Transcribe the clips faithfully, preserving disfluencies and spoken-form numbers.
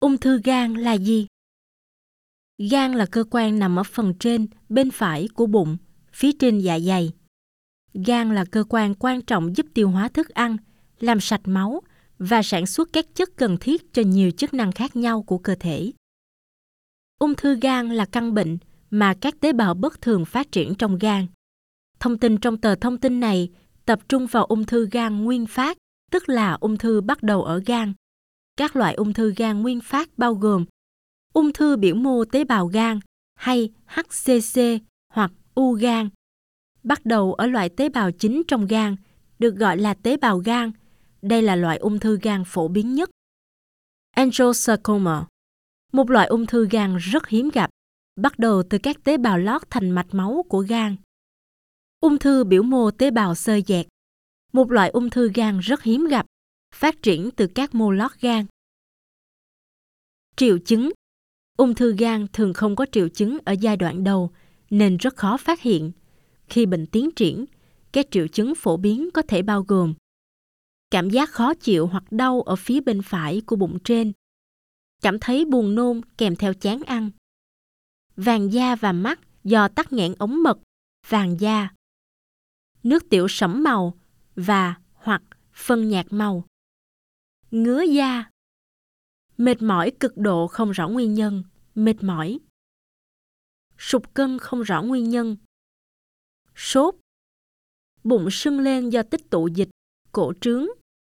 Ung thư gan là gì? Gan là cơ quan nằm ở phần trên, bên phải của bụng, phía trên dạ dày. Gan là cơ quan quan trọng giúp tiêu hóa thức ăn, làm sạch máu và sản xuất các chất cần thiết cho nhiều chức năng khác nhau của cơ thể. Ung thư gan là căn bệnh mà các tế bào bất thường phát triển trong gan. Thông tin trong tờ thông tin này tập trung vào ung thư gan nguyên phát, tức là ung thư bắt đầu ở gan. Các loại ung thư gan nguyên phát bao gồm ung thư biểu mô tế bào gan hay hát xê xê hoặc u gan. Bắt đầu ở loại tế bào chính trong gan, được gọi là tế bào gan. Đây là loại ung thư gan phổ biến nhất. Angiosarcoma, một loại ung thư gan rất hiếm gặp, bắt đầu từ các tế bào lót thành mạch máu của gan. Ung thư biểu mô tế bào xơ dẹt, một loại ung thư gan rất hiếm gặp, phát triển từ các mô lót gan. Triệu chứng. Ung thư gan thường không có triệu chứng ở giai đoạn đầu nên rất khó phát hiện. Khi bệnh tiến triển, các triệu chứng phổ biến có thể bao gồm cảm giác khó chịu hoặc đau ở phía bên phải của bụng trên, cảm thấy buồn nôn kèm theo chán ăn, vàng da và mắt do tắc nghẽn ống mật, vàng da, nước tiểu sẫm màu và hoặc phân nhạt màu, ngứa da, mệt mỏi cực độ không rõ nguyên nhân, mệt mỏi, sụt cân không rõ nguyên nhân, sốt, bụng sưng lên do tích tụ dịch, cổ trướng.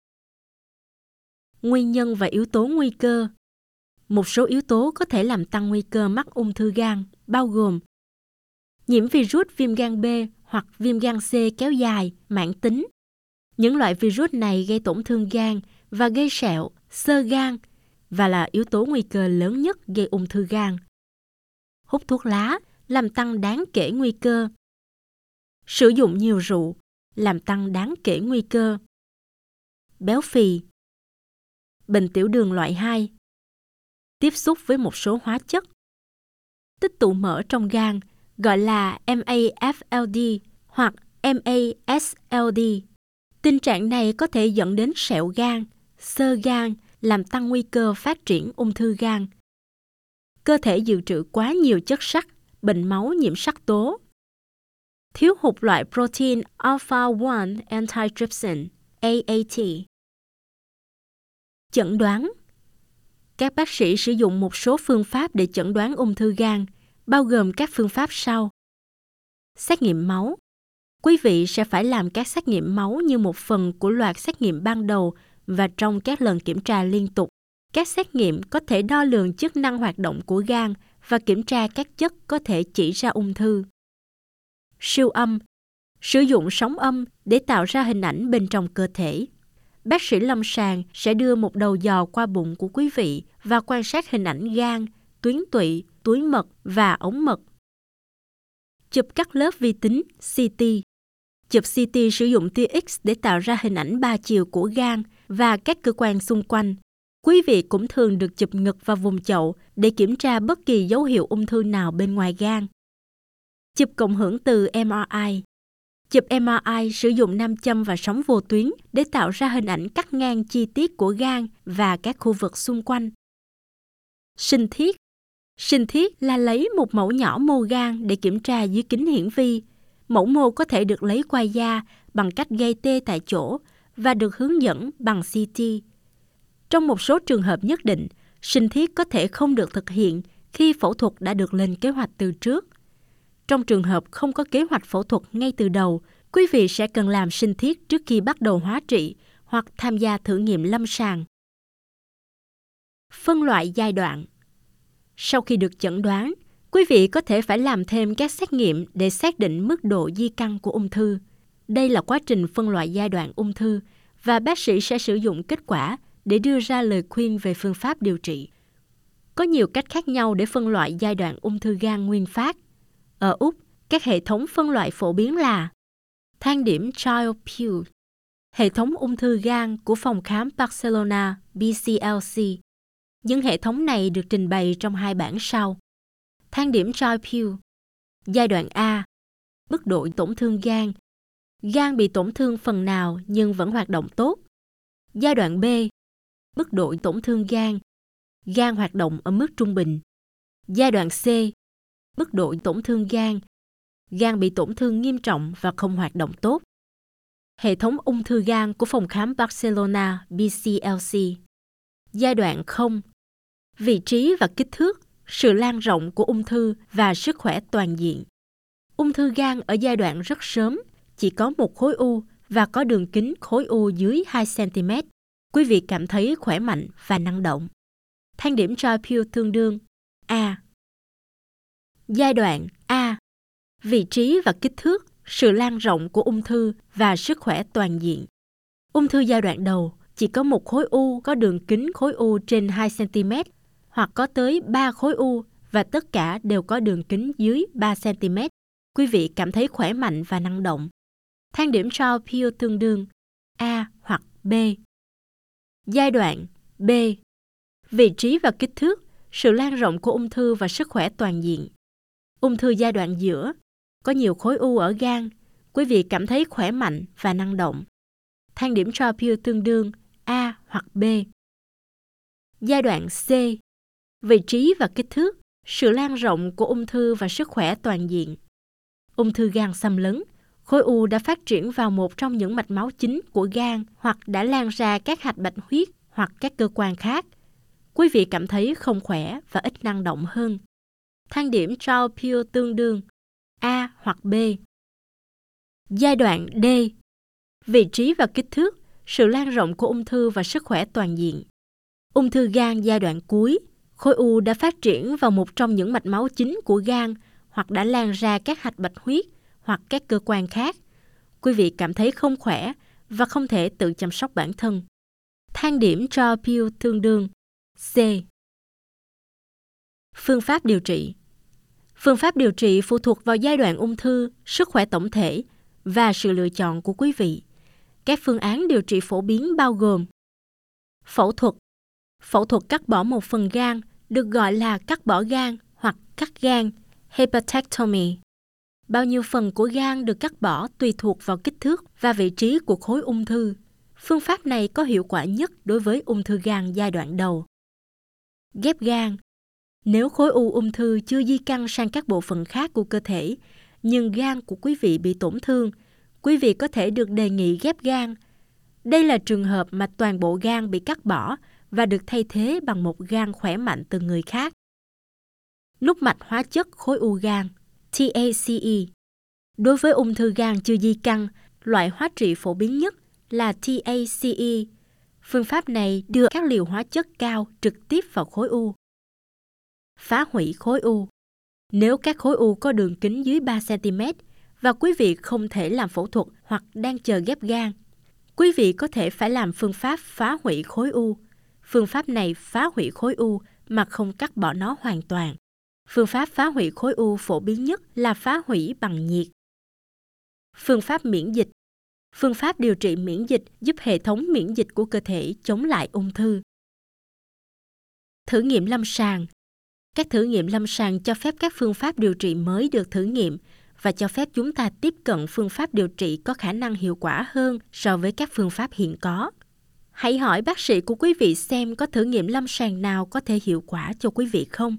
Nguyên nhân và yếu tố nguy cơ. Một số yếu tố có thể làm tăng nguy cơ mắc ung thư gan, bao gồm nhiễm virus viêm gan B hoặc viêm gan C kéo dài, mãn tính. Những loại virus này gây tổn thương gan và gây sẹo, xơ gan và là yếu tố nguy cơ lớn nhất gây ung thư gan. Hút thuốc lá làm tăng đáng kể nguy cơ. Sử dụng nhiều rượu làm tăng đáng kể nguy cơ. Béo phì. Bệnh tiểu đường loại hai. Tiếp xúc với một số hóa chất. Tích tụ mỡ trong gan gọi là em a ép lờ đê hoặc em a ét lờ đê. Tình trạng này có thể dẫn đến sẹo gan, xơ gan, làm tăng nguy cơ phát triển ung thư gan. Cơ thể dự trữ quá nhiều chất sắt, bệnh máu nhiễm sắc tố. Thiếu hụt loại protein alpha một antitrypsin, A A T. Chẩn đoán. Các bác sĩ sử dụng một số phương pháp để chẩn đoán ung thư gan, bao gồm các phương pháp sau. Xét nghiệm máu. Quý vị sẽ phải làm các xét nghiệm máu như một phần của loạt xét nghiệm ban đầu và trong các lần kiểm tra liên tục. Các xét nghiệm có thể đo lường chức năng hoạt động của gan và kiểm tra các chất có thể chỉ ra ung thư. Siêu âm. Sử dụng sóng âm để tạo ra hình ảnh bên trong cơ thể. Bác sĩ lâm sàng sẽ đưa một đầu dò qua bụng của quý vị và quan sát hình ảnh gan, tuyến tụy, túi mật và ống mật. Chụp các lớp vi tính, xê tê. Chụp xê tê sử dụng tia X để tạo ra hình ảnh ba chiều của gan và các cơ quan xung quanh. Quý vị cũng thường được chụp ngực và vùng chậu để kiểm tra bất kỳ dấu hiệu ung thư nào bên ngoài gan. Chụp cộng hưởng từ em rờ i. Chụp em rờ i sử dụng nam châm và sóng vô tuyến để tạo ra hình ảnh cắt ngang chi tiết của gan và các khu vực xung quanh. Sinh thiết. Sinh thiết là lấy một mẫu nhỏ mô gan để kiểm tra dưới kính hiển vi. Mẫu mô có thể được lấy qua da bằng cách gây tê tại chỗ và được hướng dẫn bằng xê tê. Trong một số trường hợp nhất định, sinh thiết có thể không được thực hiện khi phẫu thuật đã được lên kế hoạch từ trước. Trong trường hợp không có kế hoạch phẫu thuật ngay từ đầu, quý vị sẽ cần làm sinh thiết trước khi bắt đầu hóa trị hoặc tham gia thử nghiệm lâm sàng. Phân loại giai đoạn. Sau khi được chẩn đoán, quý vị có thể phải làm thêm các xét nghiệm để xác định mức độ di căn của ung thư. Đây là quá trình phân loại giai đoạn ung thư và bác sĩ sẽ sử dụng kết quả để đưa ra lời khuyên về phương pháp điều trị. Có nhiều cách khác nhau để phân loại giai đoạn ung thư gan nguyên phát. Ở Úc, các hệ thống phân loại phổ biến là thang điểm Child-Pugh, hệ thống ung thư gan của phòng khám Barcelona B C L C. Những hệ thống này được trình bày trong hai bảng sau. Thang điểm Child-Pugh. Giai đoạn A. Mức độ tổn thương gan. Gan bị tổn thương phần nào nhưng vẫn hoạt động tốt. Giai đoạn B. Mức độ tổn thương gan. gan hoạt động ở mức trung bình. Giai đoạn C, mức độ tổn thương gan, gan bị tổn thương nghiêm trọng và không hoạt động tốt. Hệ thống ung thư gan của phòng khám Barcelona B C L C. Giai đoạn không, vị trí và kích thước, sự lan rộng của ung thư và sức khỏe toàn diện. Ung thư gan ở giai đoạn rất sớm, chỉ có một khối u và có đường kính khối u dưới hai xăng ti mét. Quý vị cảm thấy khỏe mạnh và năng động. Thang điểm cho Pew tương đương A. Giai đoạn A, vị trí và kích thước, sự lan rộng của ung thư và sức khỏe toàn diện. Ung thư giai đoạn đầu chỉ có một khối u có đường kính khối u trên hai xăng ti mét hoặc có tới ba khối u và tất cả đều có đường kính dưới ba xăng ti mét. Quý vị cảm thấy khỏe mạnh và năng động. Thang điểm cho Pew tương đương A hoặc B. Giai đoạn B, vị trí và kích thước, sự lan rộng của ung thư và sức khỏe toàn diện. Ung thư giai đoạn giữa, có nhiều khối u ở gan. Quý vị cảm thấy khỏe mạnh và năng động. Thang điểm cho Pew tương đương A hoặc B. Giai đoạn C, vị trí và kích thước, sự lan rộng của ung thư và sức khỏe toàn diện. Ung thư gan xâm lấn, khối u đã phát triển vào một trong những mạch máu chính của gan hoặc đã lan ra các hạch bạch huyết hoặc các cơ quan khác. Quý vị cảm thấy không khỏe và ít năng động hơn. Thang điểm cho Pew tương đương A hoặc B. Giai đoạn D, vị trí và kích thước, sự lan rộng của ung thư và sức khỏe toàn diện. Ung thư gan giai đoạn cuối, khối u đã phát triển vào một trong những mạch máu chính của gan hoặc đã lan ra các hạch bạch huyết hoặc các cơ quan khác. Quý vị cảm thấy không khỏe và không thể tự chăm sóc bản thân. Thang điểm cho Pew tương đương C. Phương pháp điều trị. Phương pháp điều trị phụ thuộc vào giai đoạn ung thư, sức khỏe tổng thể và sự lựa chọn của quý vị. Các phương án điều trị phổ biến bao gồm phẫu thuật. Phẫu thuật cắt bỏ một phần gan được gọi là cắt bỏ gan hoặc cắt gan, hepatectomy. Bao nhiêu phần của gan được cắt bỏ tùy thuộc vào kích thước và vị trí của khối ung thư. Phương pháp này có hiệu quả nhất đối với ung thư gan giai đoạn đầu. Ghép gan. Nếu khối u ung thư chưa di căn sang các bộ phận khác của cơ thể, nhưng gan của quý vị bị tổn thương, quý vị có thể được đề nghị ghép gan. Đây là trường hợp mà toàn bộ gan bị cắt bỏ và được thay thế bằng một gan khỏe mạnh từ người khác. Nút mạch hóa chất khối u gan, T A C E. Đối với ung thư gan chưa di căn, loại hóa trị phổ biến nhất là T A C E. Phương pháp này đưa các liều hóa chất cao trực tiếp vào khối u. Phá hủy khối u. Nếu các khối u có đường kính dưới ba xăng ti mét và quý vị không thể làm phẫu thuật hoặc đang chờ ghép gan, quý vị có thể phải làm phương pháp phá hủy khối u. Phương pháp này phá hủy khối u mà không cắt bỏ nó hoàn toàn. Phương pháp phá hủy khối u phổ biến nhất là phá hủy bằng nhiệt. Phương pháp miễn dịch. Phương pháp điều trị miễn dịch giúp hệ thống miễn dịch của cơ thể chống lại ung thư. Thử nghiệm lâm sàng. Các thử nghiệm lâm sàng cho phép các phương pháp điều trị mới được thử nghiệm và cho phép chúng ta tiếp cận phương pháp điều trị có khả năng hiệu quả hơn so với các phương pháp hiện có. Hãy hỏi bác sĩ của quý vị xem có thử nghiệm lâm sàng nào có thể hiệu quả cho quý vị không.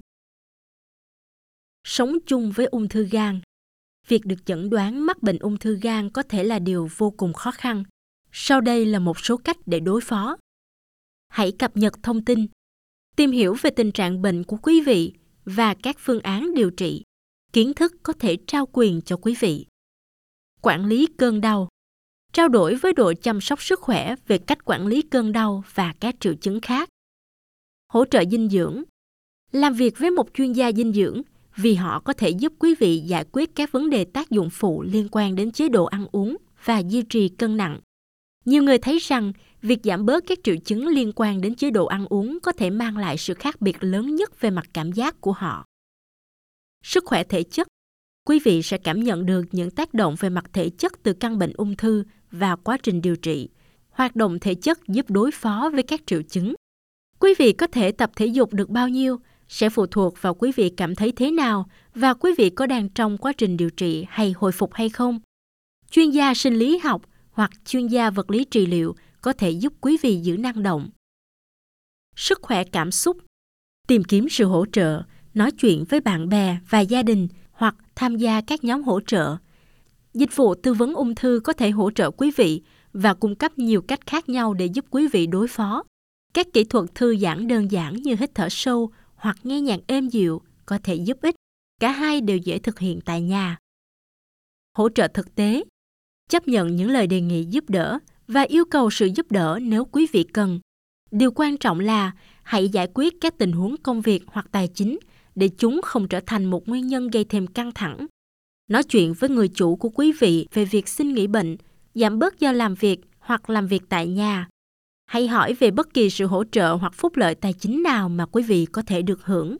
Sống chung với ung thư gan. Việc được chẩn đoán mắc bệnh ung thư gan có thể là điều vô cùng khó khăn. Sau đây là một số cách để đối phó. Hãy cập nhật thông tin, tìm hiểu về tình trạng bệnh của quý vị và các phương án điều trị. Kiến thức có thể trao quyền cho quý vị. Quản lý cơn đau. Trao đổi với đội chăm sóc sức khỏe về cách quản lý cơn đau và các triệu chứng khác. Hỗ trợ dinh dưỡng. Làm việc với một chuyên gia dinh dưỡng vì họ có thể giúp quý vị giải quyết các vấn đề tác dụng phụ liên quan đến chế độ ăn uống và duy trì cân nặng. Nhiều người thấy rằng việc giảm bớt các triệu chứng liên quan đến chế độ ăn uống có thể mang lại sự khác biệt lớn nhất về mặt cảm giác của họ. Sức khỏe thể chất. Quý vị sẽ cảm nhận được những tác động về mặt thể chất từ căn bệnh ung thư và quá trình điều trị. Hoạt động thể chất giúp đối phó với các triệu chứng. Quý vị có thể tập thể dục được bao nhiêu sẽ phụ thuộc vào quý vị cảm thấy thế nào và quý vị có đang trong quá trình điều trị hay hồi phục hay không. Chuyên gia sinh lý học hoặc chuyên gia vật lý trị liệu có thể giúp quý vị giữ năng động. Sức khỏe cảm xúc. Tìm kiếm sự hỗ trợ, nói chuyện với bạn bè và gia đình hoặc tham gia các nhóm hỗ trợ. Dịch vụ tư vấn ung thư có thể hỗ trợ quý vị và cung cấp nhiều cách khác nhau để giúp quý vị đối phó. Các kỹ thuật thư giãn đơn giản như hít thở sâu hoặc nghe nhạc êm dịu có thể giúp ích. Cả hai đều dễ thực hiện tại nhà. Hỗ trợ thực tế. Chấp nhận những lời đề nghị giúp đỡ và yêu cầu sự giúp đỡ nếu quý vị cần. Điều quan trọng là hãy giải quyết các tình huống công việc hoặc tài chính để chúng không trở thành một nguyên nhân gây thêm căng thẳng. Nói chuyện với người chủ của quý vị về việc xin nghỉ bệnh, giảm bớt giờ làm việc hoặc làm việc tại nhà. Hãy hỏi về bất kỳ sự hỗ trợ hoặc phúc lợi tài chính nào mà quý vị có thể được hưởng.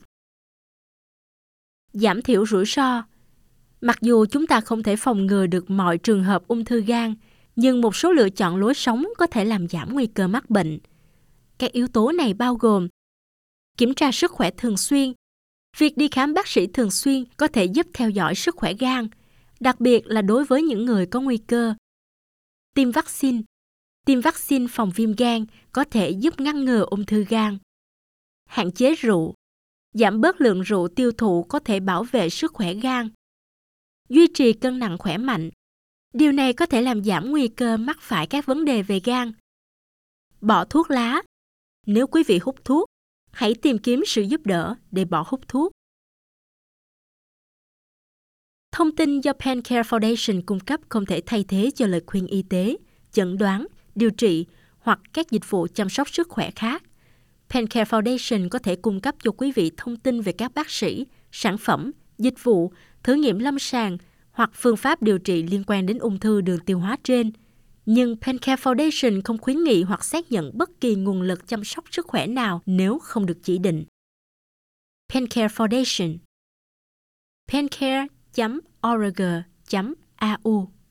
Giảm thiểu rủi ro. Mặc dù chúng ta không thể phòng ngừa được mọi trường hợp ung thư gan, nhưng một số lựa chọn lối sống có thể làm giảm nguy cơ mắc bệnh. Các yếu tố này bao gồm kiểm tra sức khỏe thường xuyên. Việc đi khám bác sĩ thường xuyên có thể giúp theo dõi sức khỏe gan, đặc biệt là đối với những người có nguy cơ. Tiêm vaccine. Tiêm vaccine phòng viêm gan có thể giúp ngăn ngừa ung thư gan. Hạn chế rượu. Giảm bớt lượng rượu tiêu thụ có thể bảo vệ sức khỏe gan. Duy trì cân nặng khỏe mạnh. Điều này có thể làm giảm nguy cơ mắc phải các vấn đề về gan. Bỏ thuốc lá. Nếu quý vị hút thuốc, hãy tìm kiếm sự giúp đỡ để bỏ hút thuốc. Thông tin do PenCare Foundation cung cấp không thể thay thế cho lời khuyên y tế, chẩn đoán, điều trị hoặc các dịch vụ chăm sóc sức khỏe khác. PenCare Foundation có thể cung cấp cho quý vị thông tin về các bác sĩ, sản phẩm, dịch vụ, thử nghiệm lâm sàng hoặc phương pháp điều trị liên quan đến ung thư đường tiêu hóa trên. Nhưng PenCare Foundation không khuyến nghị hoặc xác nhận bất kỳ nguồn lực chăm sóc sức khỏe nào nếu không được chỉ định. PenCare Foundation. pencare chấm org chấm a u